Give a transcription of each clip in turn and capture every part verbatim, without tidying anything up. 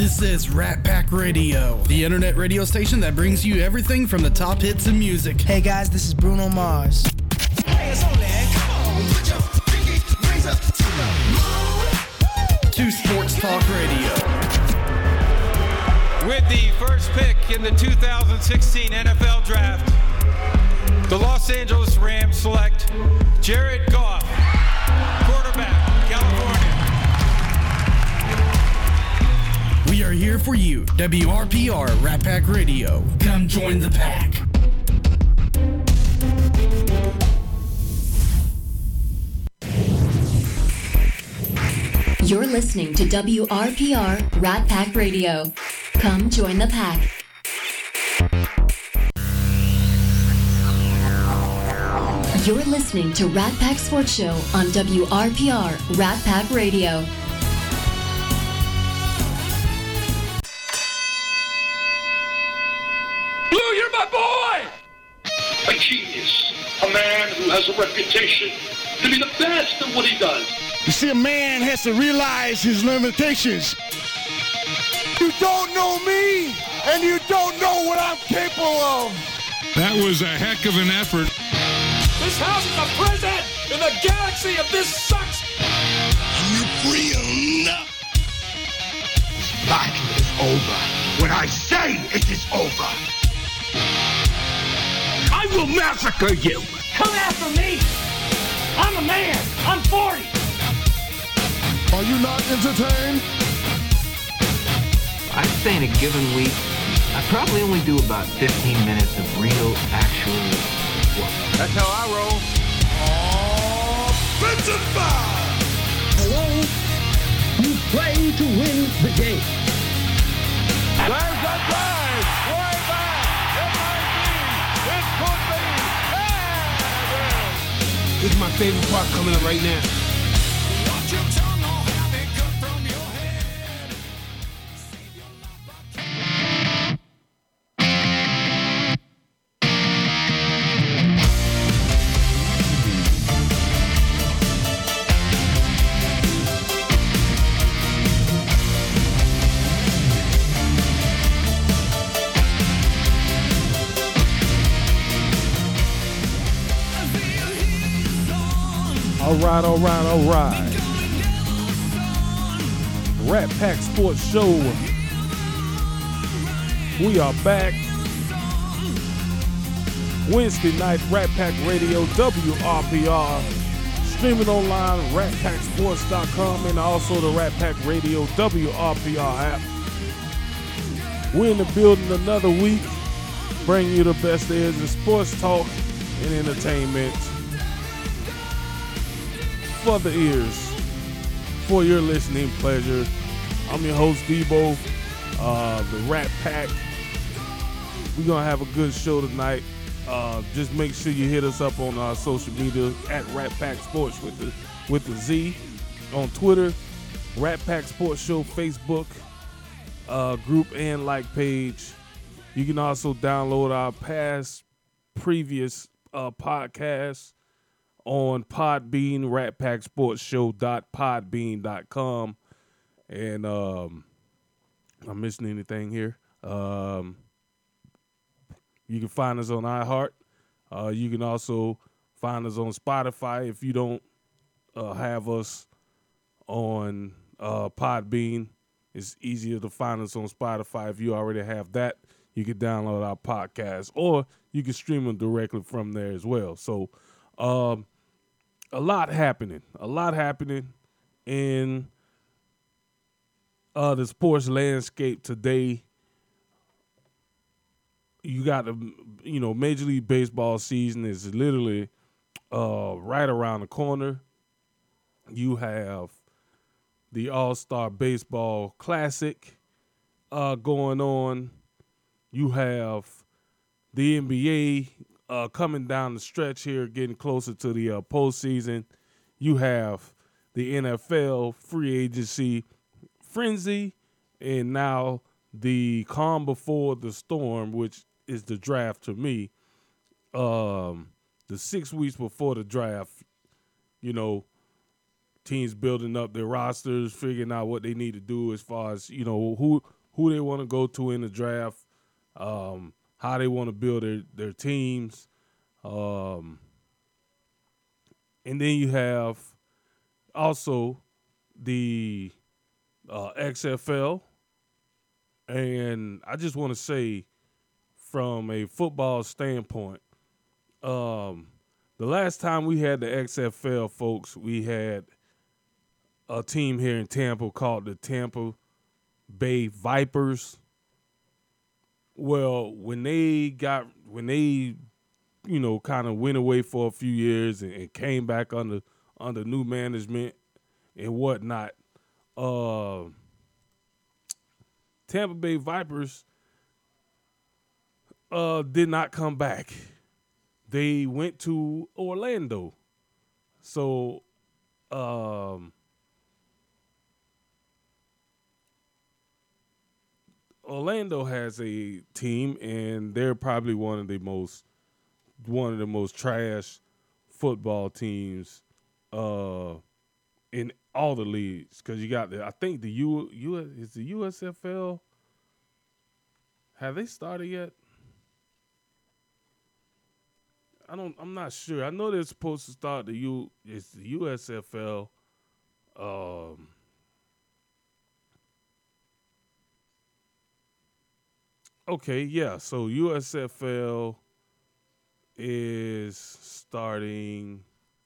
This is Rat Pack Radio, the internet radio station that brings you everything from the top hits in music. Hey guys, this is Bruno Mars. Hey, it's only, come on, put your pinky rings up to the moon. To Sports Talk Radio. With the first pick in the two thousand sixteen N F L Draft, the Los Angeles Rams select Jared Goff, quarterback, California. We are here for you, W R P R Rat Pack Radio. Come join the pack. You're listening to W R P R Rat Pack Radio. Come join the pack. You're listening to Rat Pack Sports Show on W R P R Rat Pack Radio. Blue, you're my boy! A genius. A man who has a reputation to be the best at what he does. You see, a man has to realize his limitations. You don't know me, and you don't know what I'm capable of. That was a heck of an effort. This house is a prison, and the galaxy of this sucks. You free enough. This battle is over when I say it is over. I will massacre you. Come after me. I'm a man. I'm forty. Are you not entertained? I'd say in a given week, I probably only do about fifteen minutes of real, actual work. That's how I roll. Offensive foul! Hello? You play to win the game. There's a drive. Way back. It might be. It could be. Yeah, This is my favorite part coming up right now. Watch your tongue or have it cut from your head. All right, all right, all right. Rat Pack Sports Show. We are back. Wednesday night, Rat Pack Radio, W R P R. Streaming online, rat pack sports dot com, and also the Rat Pack Radio W R P R app. We're in the building another week, bringing you the best there is in sports talk and entertainment. For the ears, for your listening pleasure. I'm your host, Debo, uh, the Rat Pack. We're going to have a good show tonight. Uh, just make sure you hit us up on our social media at Rat Pack Sports with the, with the Z. On Twitter, Rat Pack Sports Show, Facebook uh, group and like page. You can also download our past, previous uh, podcasts on Podbean, rat pack sports show dot podbean dot com. And um, I'm missing anything here. Um, you can find us on iHeart. Uh, you can also find us on Spotify if you don't uh, have us on uh, Podbean. It's easier to find us on Spotify. If you already have that, you can download our podcast, or you can stream them directly from there as well. So, um, a lot happening, a lot happening in uh, the sports landscape today. You got the, you know, Major League Baseball season is literally uh, right around the corner. You have the All-Star Baseball Classic uh, going on. You have the N B A Uh, coming down the stretch here, getting closer to the uh, postseason. You have the N F L free agency frenzy, and now the calm before the storm, which is the draft to me. Um, the six weeks before the draft, you know, teams building up their rosters, figuring out what they need to do as far as, you know, who who they want to go to in the draft, um, how they want to build their, their teams. Um, and then you have also the uh, X F L. And I just want to say, from a football standpoint, um, the last time we had the X F L, folks, we had a team here in Tampa called the Tampa Bay Vipers. Well, when they got, when they, you know, kind of went away for a few years and, and came back under under new management and whatnot, uh, Tampa Bay Vipers uh, did not come back. They went to Orlando. So, um, Orlando has a team, and they're probably one of the most one of the most trash football teams uh, in all the leagues. Because you got the, I think the U, U is the U S F L. Have they started yet? I don't. I'm not sure. I know they're supposed to start the U. It's the U S F L. Um, okay, yeah. So U S F L is starting.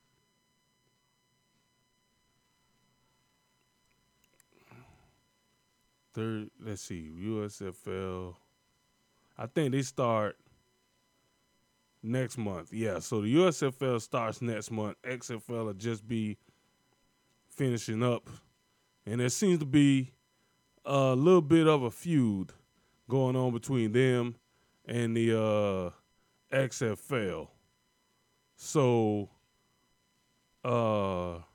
Third. Let's see. U S F L. I think they start next month. Yeah, so the U S F L starts next month. X F L will just be finishing up. And there seems to be a little bit of a feud going on between them and the uh, X F L. So, uh,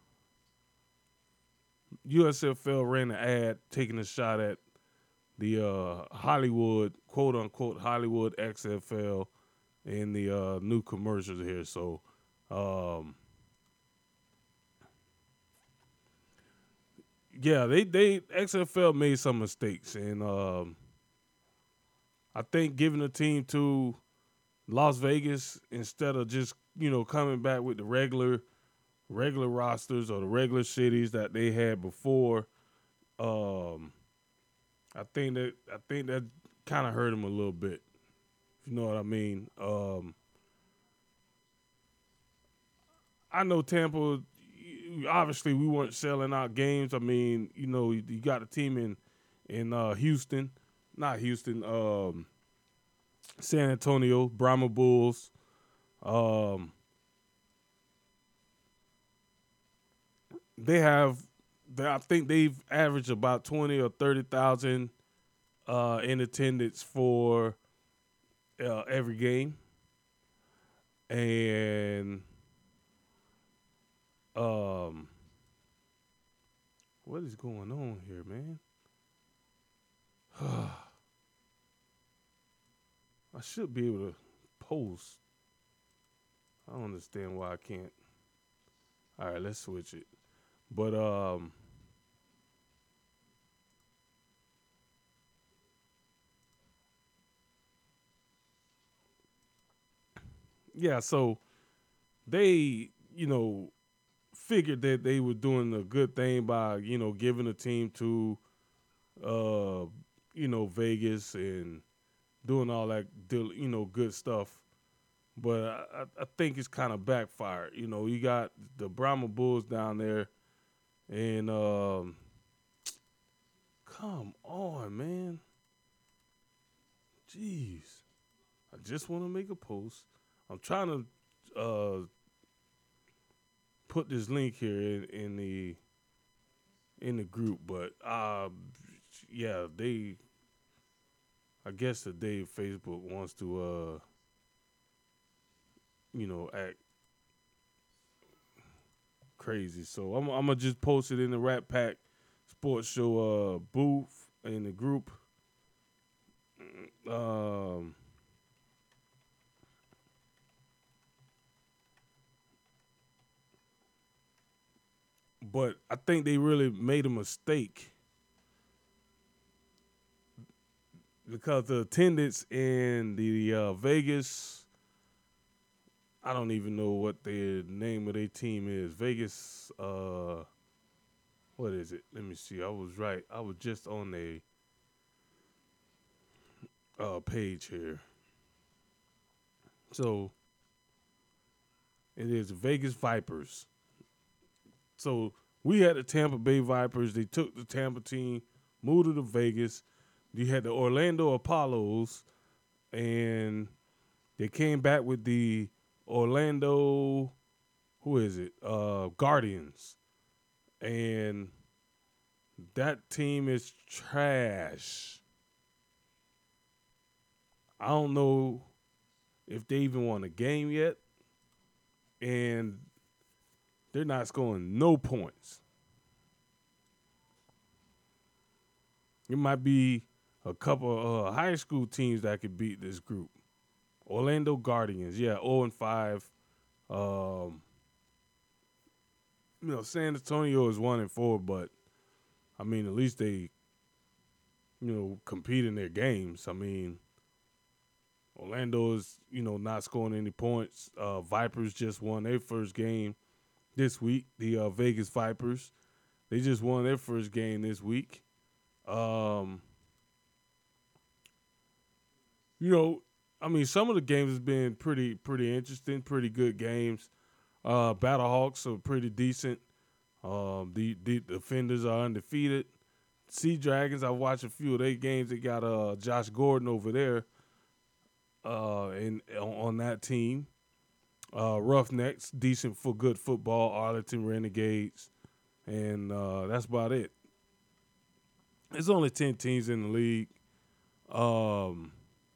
U S F L ran an ad taking a shot at the uh, Hollywood, quote-unquote, Hollywood X F L in the uh, new commercials here. So, um, yeah, they, they X F L made some mistakes. And um, I think giving the team to Las Vegas instead of just, you know, coming back with the regular regular rosters or the regular cities that they had before, um, I think that I think that kind of hurt them a little bit. If you know what I mean. Um, I know Tampa. Obviously, we weren't selling out games. I mean, you know, you, you got a team in in uh, Houston, not Houston, um, San Antonio, Brahma Bulls. Um, they have, they, I think they've averaged about twenty or thirty thousand uh, in attendance for uh, every game, and um, what is going on here, man? I should be able to post. I don't understand why I can't. All right, let's switch it. But um, yeah, so they, you know, figured that they were doing a good thing by, you know, giving a team to, uh, you know, Vegas and doing all that, you know, good stuff. But I, I think it's kind of backfired. You know, you got the Brahma Bulls down there, and um, come on, man. Jeez. I just want to make a post. I'm trying to uh, put this link here in, in the in the group, but uh, yeah, they. I guess today Facebook wants to, uh, you know, act crazy. So I'm, I'm gonna just post it in the Rat Pack Sports Show uh, booth in the group. Um, but I think they really made a mistake because the attendance in the uh, Vegas, I don't even know what the name of their team is. Vegas, uh, what is it? Let me see. I was right. I was just on a uh, page here. So it is Vegas Vipers. So we had the Tampa Bay Vipers. They took the Tampa team, moved it to Vegas. You had the Orlando Apollos, and they came back with the Orlando, who is it? Uh, Guardians. And that team is trash. I don't know if they even won a game yet. And they're not scoring no points. It might be a couple of uh, high school teams that could beat this group. Orlando Guardians, yeah, oh and five. Um, you know, San Antonio is one and four, but I mean, at least they, you know, compete in their games. I mean, Orlando is, you know, not scoring any points. Uh, Vipers just won their first game this week. The uh, Vegas Vipers, they just won their first game this week. Um, you know, I mean, some of the games has been pretty, pretty interesting, pretty good games. Uh, Battlehawks are pretty decent. Um, the, the Defenders are undefeated. Sea Dragons, I watched a few of their games. They got uh, Josh Gordon over there uh, in on, on that team. Uh, Roughnecks, decent for good football. Arlington Renegades, and uh, that's about it. There's only ten teams in the league. Um,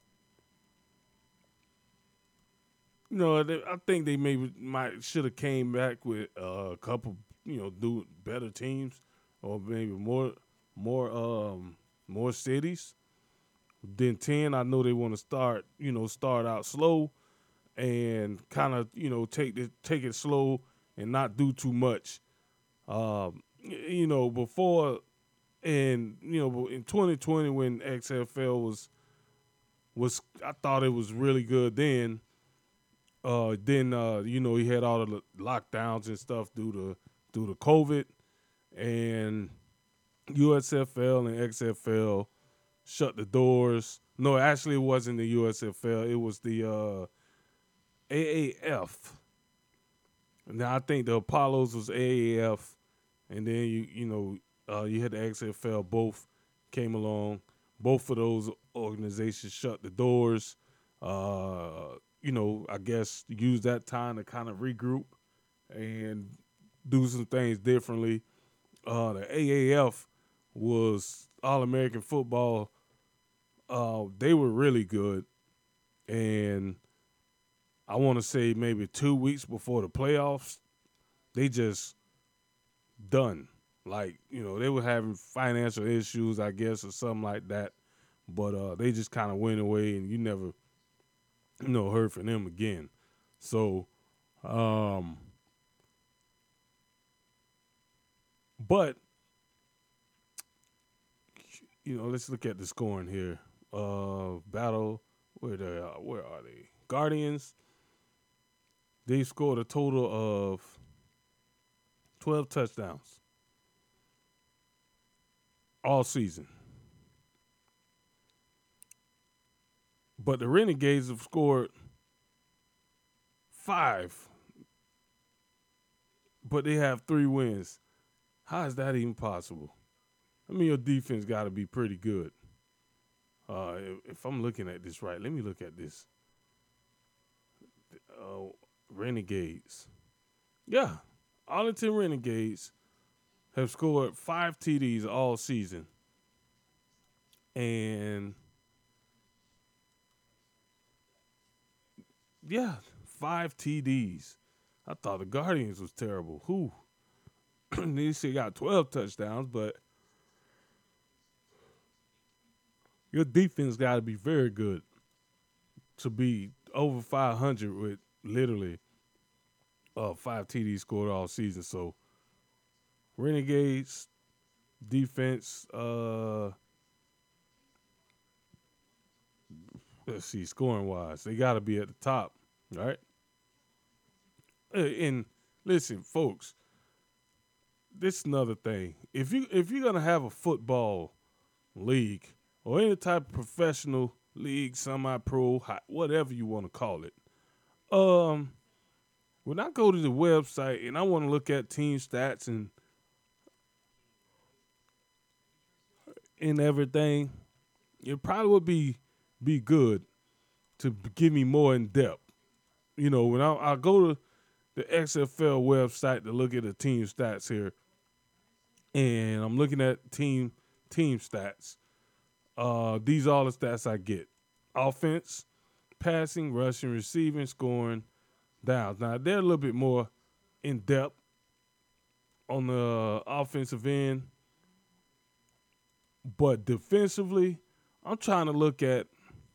you know, they, I think they maybe might should have came back with uh, a couple, you know, do better teams, or maybe more, more, um, more cities. Then ten, I know they want to start, you know, start out slow, and kind of, you know, take the take it slow and not do too much. Um, you know, before. And, you know, in twenty twenty when X F L was, was I thought it was really good then. Uh, then, uh, you know, he had all the lockdowns and stuff due to, due to COVID. And U S F L and X F L shut the doors. No, actually it wasn't the U S F L. It was the uh, A A F. Now, I think the Apollos was A A F. And then, you you know, Uh, you had the X F L, both came along. Both of those organizations shut the doors. Uh, you know, I guess use that time to kind of regroup and do some things differently. Uh, the A A F was All-American football. Uh, they were really good. And I want to say maybe two weeks before the playoffs, they just done. Like, you know, they were having financial issues, I guess, or something like that. But uh, they just kind of went away, and you never, you know, heard from them again. So, um, but, you know, let's look at the scoring here. Uh, battle, where they are, where are they? Guardians, they scored a total of twelve touchdowns. All season. But the Renegades have scored five. But they have three wins. How is that even possible? I mean, your defense got to be pretty good. Uh, if, if I'm looking at this right, let me look at this. Uh, Renegades. Yeah, Arlington Renegades have scored five T Ds all season. And, yeah, five T Ds. I thought the Guardians was terrible. Who? They still got twelve touchdowns, but your defense got to be very good to be over five hundred with literally uh, five T Ds scored all season. So, Renegades defense, uh, let's see, scoring wise, they got to be at the top, right? And listen, folks, this is another thing. If you if you're gonna have a football league or any type of professional league, semi-pro, whatever you want to call it, um, when I go to the website and I want to look at team stats and and everything, it probably would be be good to give me more in depth. You know, when I, I go to the X F L website to look at the team stats here, and I'm looking at team team stats. Uh, these are all the stats I get: offense, passing, rushing, receiving, scoring, downs. Now they're a little bit more in depth on the offensive end, but defensively, I'm trying to look at,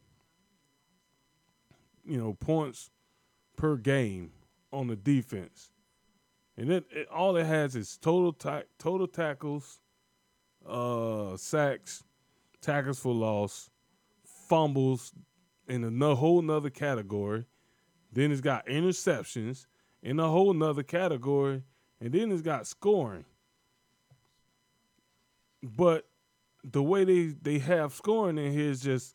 you know, points per game on the defense, and it, it all it has is total ta- total tackles, uh, sacks, tackles for loss, fumbles, in a no, whole nother category. Then it's got interceptions in a whole nother category, and then it's got scoring. But the way they, they have scoring in here is just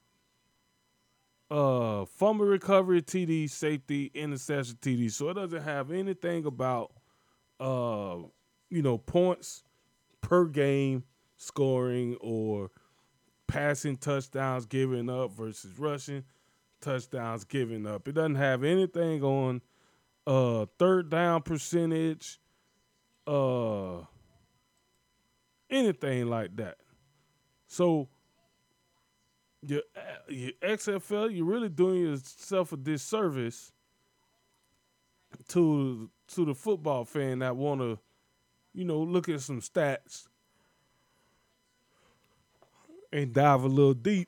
uh, fumble recovery, T D, safety, interception, T D. So it doesn't have anything about, uh, you know, points per game scoring or passing touchdowns given up versus rushing touchdowns given up. It doesn't have anything on uh, third down percentage, uh, anything like that. So your, your X F L, you're really doing yourself a disservice to to the football fan that want to, you know, look at some stats and dive a little deep,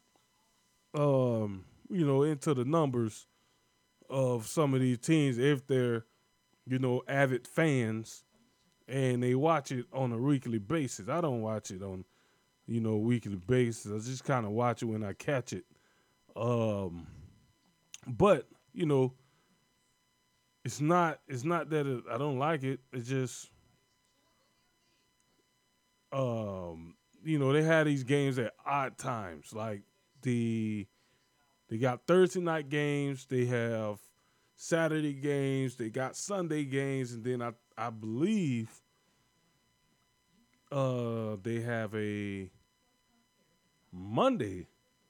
um, you know, into the numbers of some of these teams if they're, you know, avid fans and they watch it on a weekly basis. I don't watch it on, you know, weekly basis. I just kind of watch it when I catch it. Um, but, you know, it's not it's not that it, I don't like it. It's just, um, you know, they had these games at odd times. Like the they got Thursday night games, they have Saturday games, they got Sunday games, and then I I believe uh, they have a Monday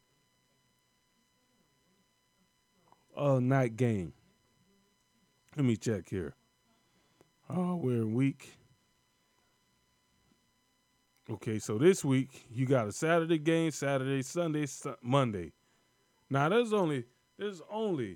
uh, night game. Let me check here. Oh, we're in week. Okay, so this week you got a Saturday game, Saturday, Sunday, su- Monday. Now there's only there's only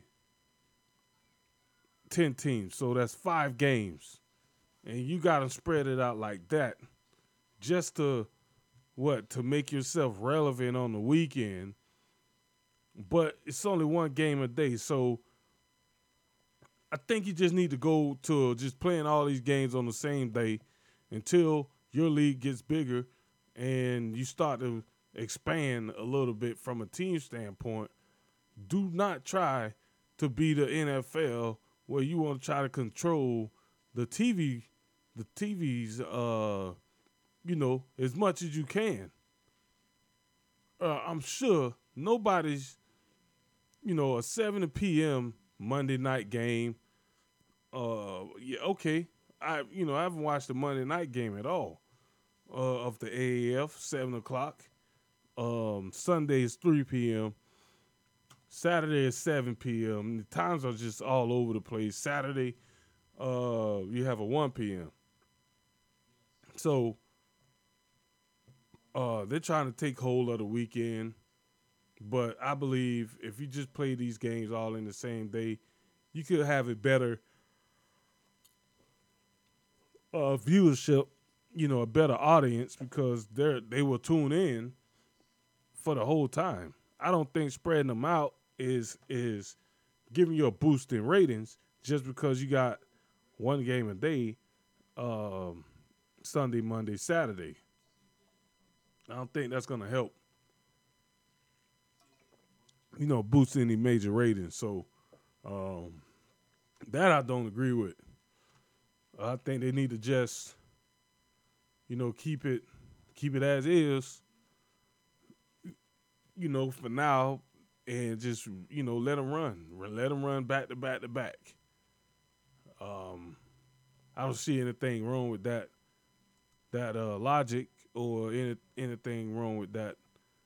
ten teams, so that's five games, and you got to spread it out like that, just to what to make yourself relevant on the weekend. But it's only one game a day, so I think you just need to go to just playing all these games on the same day until your league gets bigger and you start to expand a little bit from a team standpoint. Do not try to be the N F L where you want to try to control the T V, the T V's, uh, you know, as much as you can. Uh, I'm sure nobody's, you know, a seven p.m. Monday night game. Uh, yeah, okay. I, you know, I haven't watched the Monday night game at all. Uh, of the A A F, seven o'clock. Um, Sunday is three p.m. Saturday is seven p.m. The times are just all over the place. Saturday, uh, you have a one p.m. So, uh, they're trying to take hold of the weekend. But I believe if you just play these games all in the same day, you could have a better uh, viewership, you know, a better audience because they they will tune in for the whole time. I don't think spreading them out is is giving you a boost in ratings just because you got one game a day. Um, Sunday, Monday, Saturday. I don't think that's going to help, you know, boost any major ratings. So um, that I don't agree with. I think they need to just, you know, keep it keep it as is, you know, for now, and just, you know, let them run. Let them run back to back to back. Um, I don't see anything wrong with that that uh, logic or any, anything wrong with that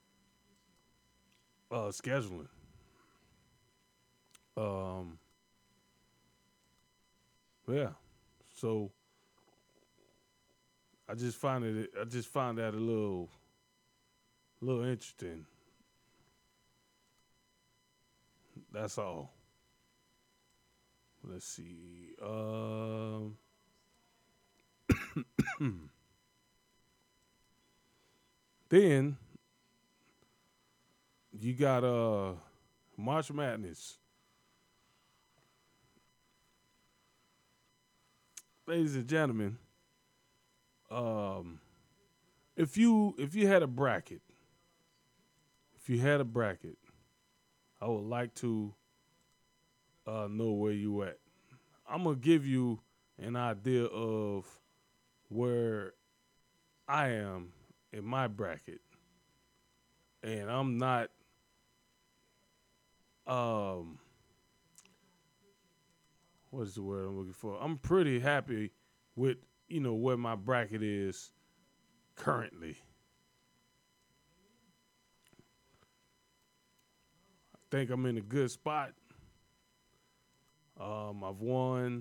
uh, scheduling. Um, yeah. So I just find it. I just find that a little, a little interesting. That's all. Let's see. Um, then you got uh March Madness. Ladies and gentlemen, um, if you if you had a bracket, if you had a bracket, I would like to uh, know where you at. I'm gonna give you an idea of where I am in my bracket, and I'm not. Um, what is the word I'm looking for? I'm pretty happy with, you know, where my bracket is currently. I think I'm in a good spot. Um, I've won.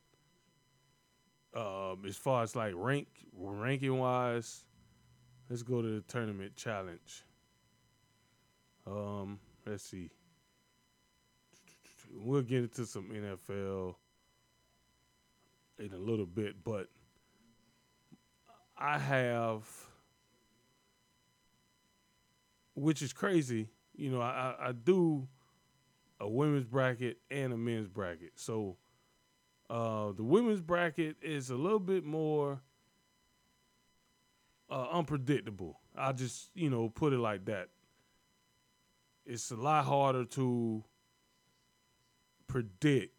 Um, as far as like rank ranking wise, let's go to the tournament challenge. Um, let's see. We'll get into some N F L in a little bit, but I have, which is crazy, you know, I, I do a women's bracket and a men's bracket. So uh, the women's bracket is a little bit more uh, unpredictable. I'll just, you know, put it like that. It's a lot harder to predict,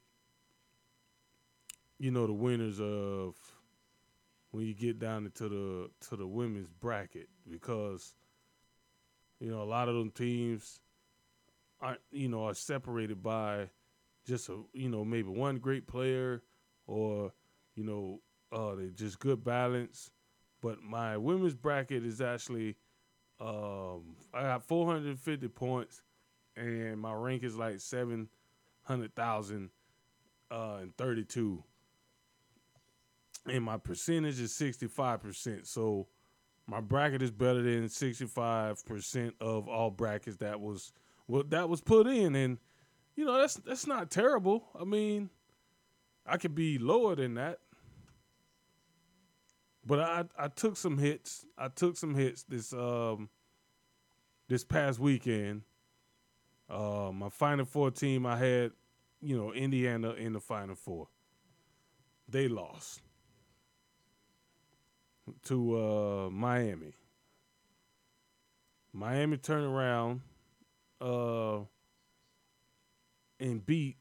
you know, the winners of when you get down into the to the women's bracket, because, you know, a lot of them teams are, you know, are separated by just a, you know, maybe one great player, or, you know, uh, they just good balance. But my women's bracket is actually, um, I got four hundred fifty points, and my rank is like seven hundred thousand uh, and thirty-two. And my percentage is sixty-five percent. So my bracket is better than sixty-five percent of all brackets that was well, that was put in. And, you know, that's that's not terrible. I mean, I could be lower than that. But I I took some hits. I took some hits this um this past weekend. Uh, my Final Four team, I had, you know, Indiana in the Final Four. They lost to uh, Miami. Miami turned around uh, and beat.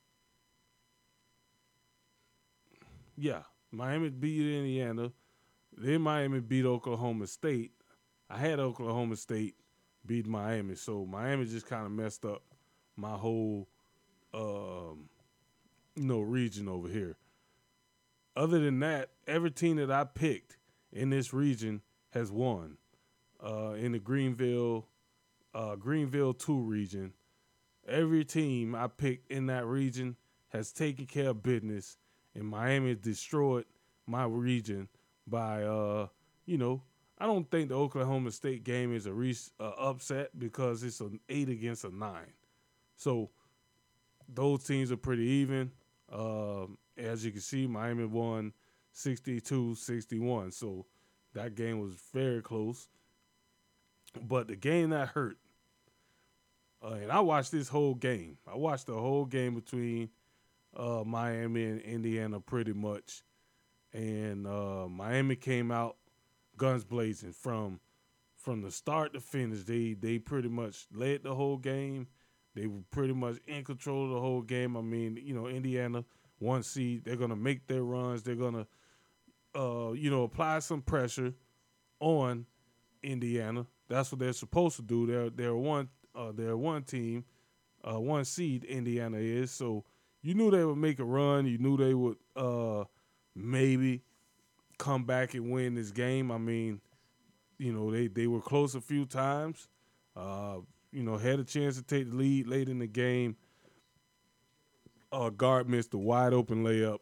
Yeah, Miami beat Indiana. Then Miami beat Oklahoma State. I had Oklahoma State beat Miami, so Miami just kind of messed up my whole, um, you know, region over here. Other than that, every team that I picked in this region has won. Uh, in the Greenville, uh, Greenville two region, every team I picked in that region has taken care of business, and Miami destroyed my region by, uh, you know, I don't think the Oklahoma State game is a re- uh, upset because it's an eight against a nine. So those teams are pretty even. Um, as you can see, Miami won sixty-two sixty-one. So that game was very close. But the game that hurt, uh, and I watched this whole game. I watched the whole game between uh, Miami and Indiana pretty much. and uh, Miami came out guns blazing from from the start to finish. They they pretty much led the whole game. They were pretty much in control of the whole game. I mean, you know, Indiana, one seed, they're gonna make their runs. They're gonna, uh, you know, apply some pressure on Indiana. That's what they're supposed to do. They're they're one uh, they're one team, uh, one seed. Indiana is, so you knew they would make a run. You knew they would uh, maybe come back and win this game. I mean, you know, they, they were close a few times. Uh, you know, had a chance to take the lead late in the game. Uh, guard missed a wide open layup.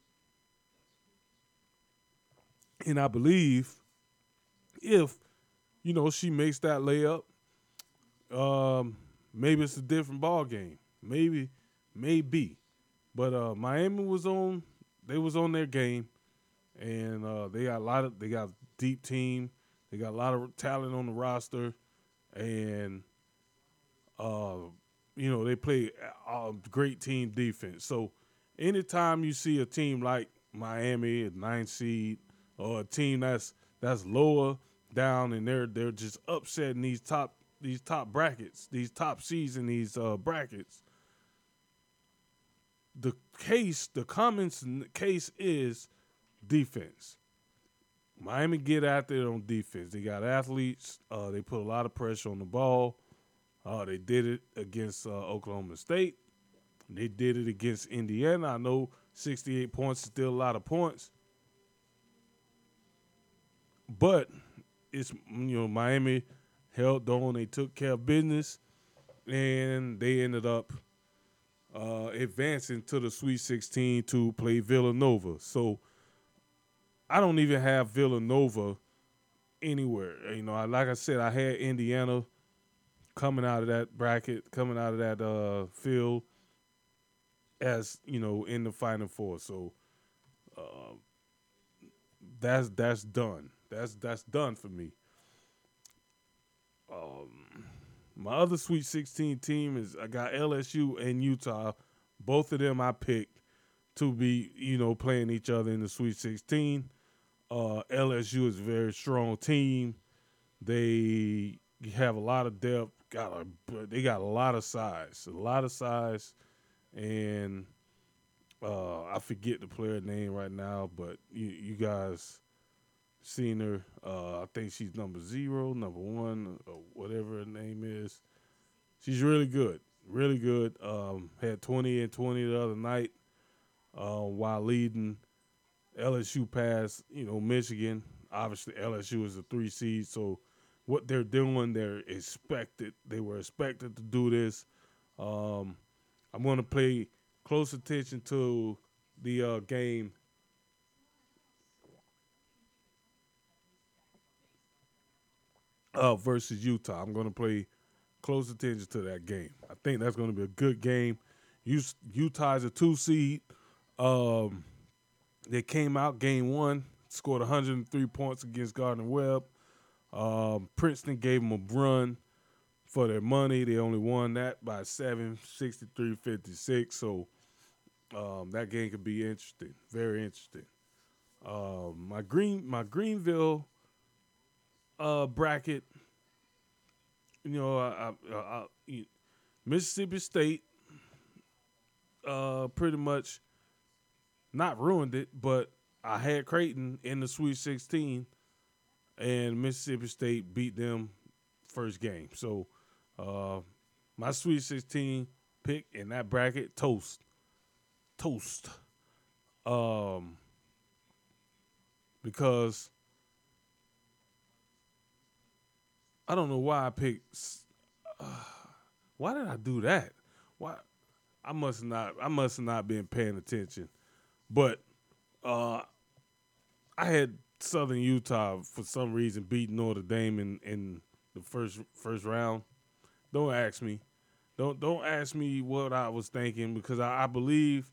And I believe if, you know, she makes that layup, um, maybe it's a different ball game. Maybe, maybe. But uh, Miami was on, they was on their game. And uh, they got a lot of, they got a deep team. They got a lot of talent on the roster. And, uh, you know, they play a great team defense. So anytime you see a team like Miami, a ninth seed, or a team that's that's lower down and they're they're just upsetting these top these top brackets, these top seeds in these uh, brackets, the case, the common case is defense. Miami get out there on defense. They got athletes. Uh, they put a lot of pressure on the ball. Uh, they did it against uh, Oklahoma State. They did it against Indiana. I know sixty-eight points is still a lot of points. But it's, you know, Miami held on. They took care of business, and they ended up uh, advancing to the Sweet sixteen to play Villanova. So I don't even have Villanova anywhere. You know, I, like I said, I had Indiana coming out of that bracket, coming out of that uh, field as, you know, in the Final Four. So uh, that's that's done. That's that's done for me. Um, my other Sweet sixteen team is I got L S U and Utah. Both of them I picked to be, you know, playing each other in the Sweet sixteen. Uh, L S U is a very strong team. They have a lot of depth. Got a, they got a lot of size, a lot of size, and uh, I forget the player name right now, but you, you guys seen her. Uh, I think she's number zero, number one, or whatever her name is. She's really good, really good. Um, had twenty and twenty the other night uh, while leading L S U past, you know, Michigan. Obviously, L S U is a three seed, so what they're doing, they're expected. They were expected to do this. Um, I'm going to pay close attention to the uh, game uh, versus Utah. I'm going to pay close attention to that game. I think that's going to be a good game. Utah is a two seed. Um, they came out game one, scored one hundred three points against Gardner-Webb. Um, Princeton gave them a run for their money. They only won that by seven, sixty-three fifty-six. So um, that game could be interesting, very interesting. Um, my green, my Greenville uh, bracket, you know, I, I, I, I, Mississippi State uh, pretty much not ruined it, but I had Creighton in the Sweet sixteen. And Mississippi State beat them first game. So uh, my Sweet sixteen pick in that bracket, toast. Toast. Um, because I don't know why I picked. Uh, why did I do that? Why? I must not. I must have not been paying attention. But uh, I had Southern Utah for some reason beating Notre Dame in, in the first first round. Don't ask me. Don't don't ask me what I was thinking, because I, I believe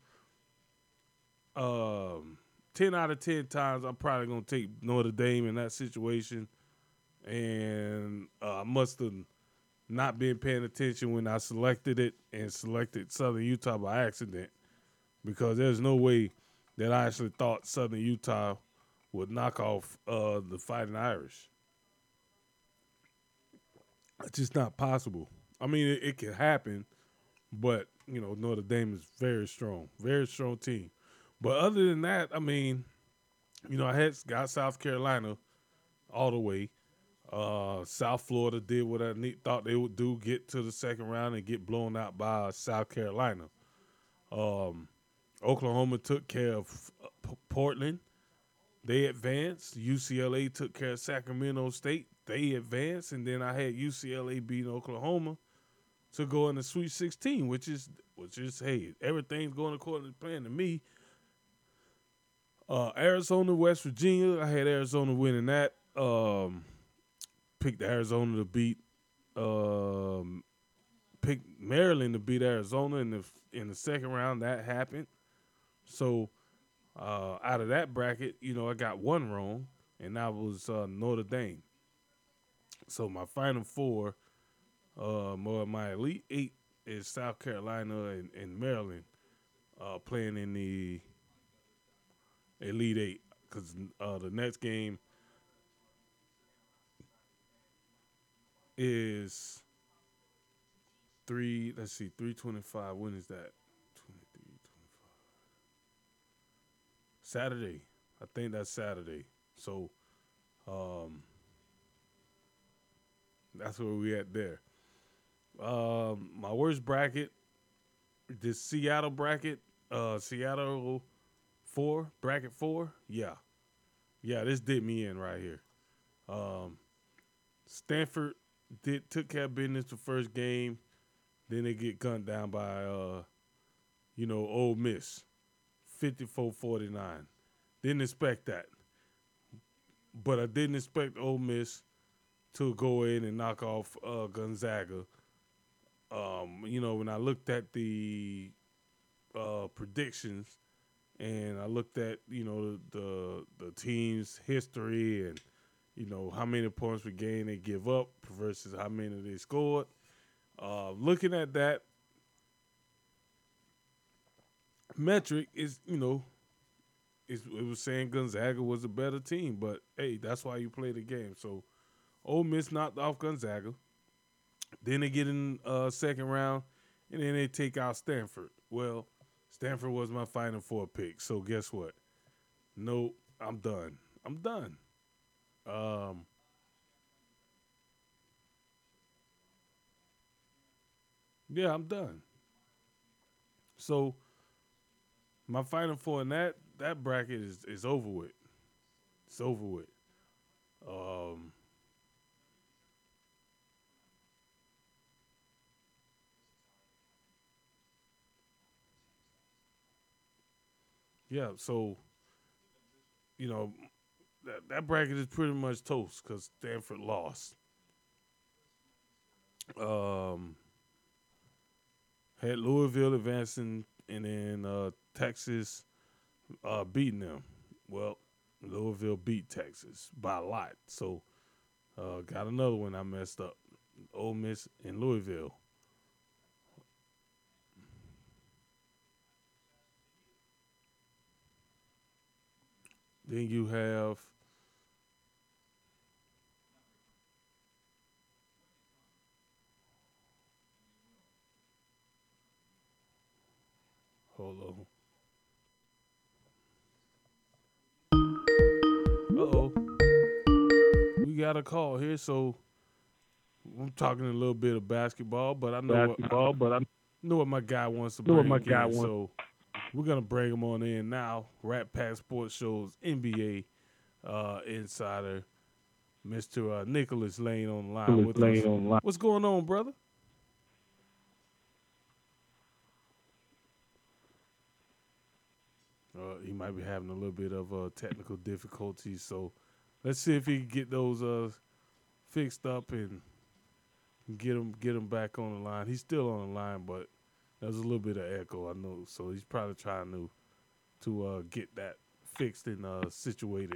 um, ten out of ten times I'm probably gonna take Notre Dame in that situation, and uh, I must have not been paying attention when I selected it and selected Southern Utah by accident, because there's no way that I actually thought Southern Utah would knock off uh, the Fighting Irish. It's just not possible. I mean, it, it can happen, but, you know, Notre Dame is very strong, very strong team. But other than that, I mean, you know, I had got South Carolina all the way. Uh, South Florida did what I need, thought they would do, get to the second round and get blown out by South Carolina. Um, Oklahoma took care of P- Portland. They advanced. U C L A took care of Sacramento State. They advanced. And then I had U C L A beating Oklahoma to go in the Sweet sixteen, which is, which is hey, everything's going according to plan to me. Uh, Arizona, West Virginia, I had Arizona winning that. Um, picked Arizona to beat, um, picked Maryland to beat Arizona in the in the second round. That happened. So uh, out of that bracket, you know, I got one wrong, and that was uh, Notre Dame. So my final four, um, or my elite eight, is South Carolina and, and Maryland uh, playing in the Elite Eight, because uh, the next game is three. Let's see, three twenty-five. When is that? twenty-three, twenty-five. Saturday. I think that's Saturday. So, um, that's where we at there. Um, my worst bracket, this Seattle bracket. Uh, Seattle. Four, bracket four, yeah. Yeah, this did me in right here. Um, Stanford did took care of business the first game. Then they get gunned down by, uh, you know, Ole Miss, fifty-four forty-nine. Didn't expect that. But I didn't expect Ole Miss to go in and knock off uh, Gonzaga. Um, you know, when I looked at the uh, predictions, and I looked at, you know, the, the the team's history and, you know, how many points per game they give up versus how many they scored. Uh, looking at that metric is, you know, it's, it was saying Gonzaga was a better team. But, hey, that's why you play the game. So, Ole Miss knocked off Gonzaga. Then they get in uh, second round, and then they take out Stanford. Well, Stanford was my Final Four pick, so guess what? No, I'm done. I'm done. Um, yeah, I'm done. So my Final Four in that that bracket is is over with. It's over with. Um, Yeah, so, you know, that, that bracket is pretty much toast because Stanford lost. Um, had Louisville advancing and then uh, Texas uh, beating them. Well, Louisville beat Texas by a lot. So, uh, got another one I messed up. Ole Miss and Louisville. Then you have hold on. Uh-oh. We got a call here, so I'm talking a little bit of basketball, but I know basketball, what, but I know what my guy wants to bring what my in, guy wants. So we're going to bring him on in now. Rat Pack Sports Show's N B A uh, insider, Mister Uh, Nicholas Lane on the line Nicholas with Lane us. On line. What's going on, brother? Uh, he might be having a little bit of uh, technical difficulties, so let's see if he can get those uh, fixed up and get him, get him back on the line. He's still on the line, but there's a little bit of echo, I know, so he's probably trying to to uh, get that fixed and uh, situated.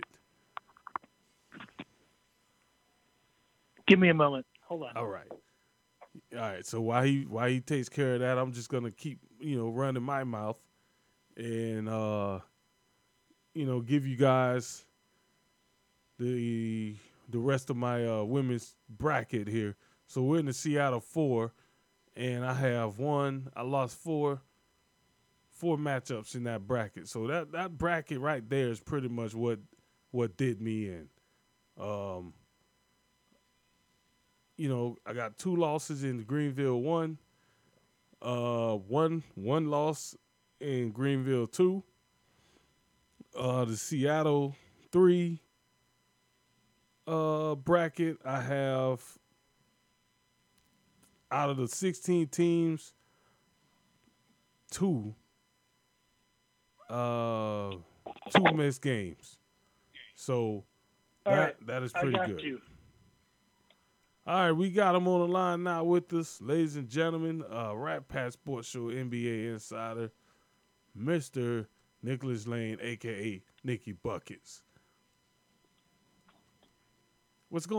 Give me a moment. Hold on. All right. All right. So while he while he takes care of that, I'm just gonna keep you know running my mouth, and uh, you know, give you guys the the rest of my uh, women's bracket here. So we're in the Seattle four, and I have one. I lost four, four matchups in that bracket. So that that bracket right there is pretty much what what did me in. Um, you know, I got two losses in the Greenville one, uh, one one loss in Greenville two, uh, the Seattle three uh, bracket. I have out of the sixteen teams, two, uh, two missed games. So that right. that is I pretty got good. you. All right, we got him on the line now with us, ladies and gentlemen. Uh, Rat Pack Sports Show N B A insider, Mister Nicholas Lane, aka Nicky Buckets. What's going